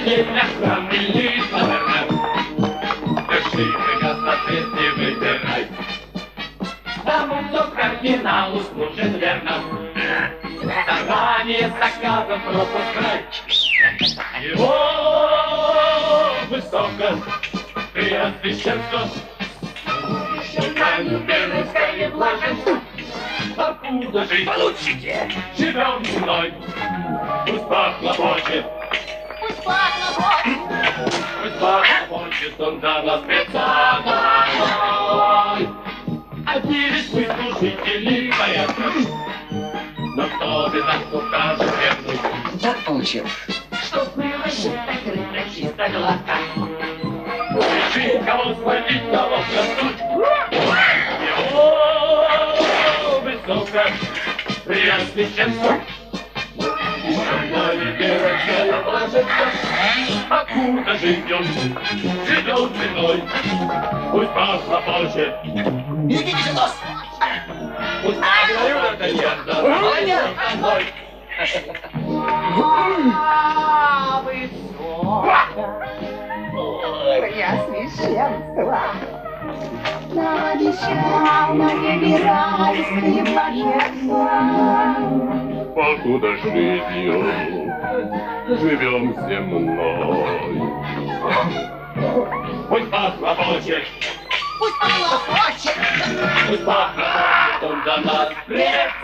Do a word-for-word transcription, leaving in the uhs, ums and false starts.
время крамили, наверное. Держи меня, соответствие выбирай. Тому, кто кардиналу служит верно, заранее заказом пропускай. Его высоко преосвященство, имперское блаженство. Откуда жить получите? Живем мной, пусть похлопочет. Пусть похлопочет. Пусть похлопочет он за нас пред собой. Одни лишь мы служители порядка, но кто без нас укажет верный. Так получилось. Чтоб было чисто, крыто, чисто, гладко. Реши, кого схватить, кого проснуть. Его высоко преосвященство. Имперское блаженство. Покуда живем, живем ценой. Пусть похлопочет. Берегите же нос! Пусть похлопочет Д'Артаньян. Молодец! А, высоко. Преосвященство. Навещал на небе райские блаженства. Покуда жизнью живем земной. Пусть похлопочет. Пусть похлопочет. Пусть похлопочет он за нас пред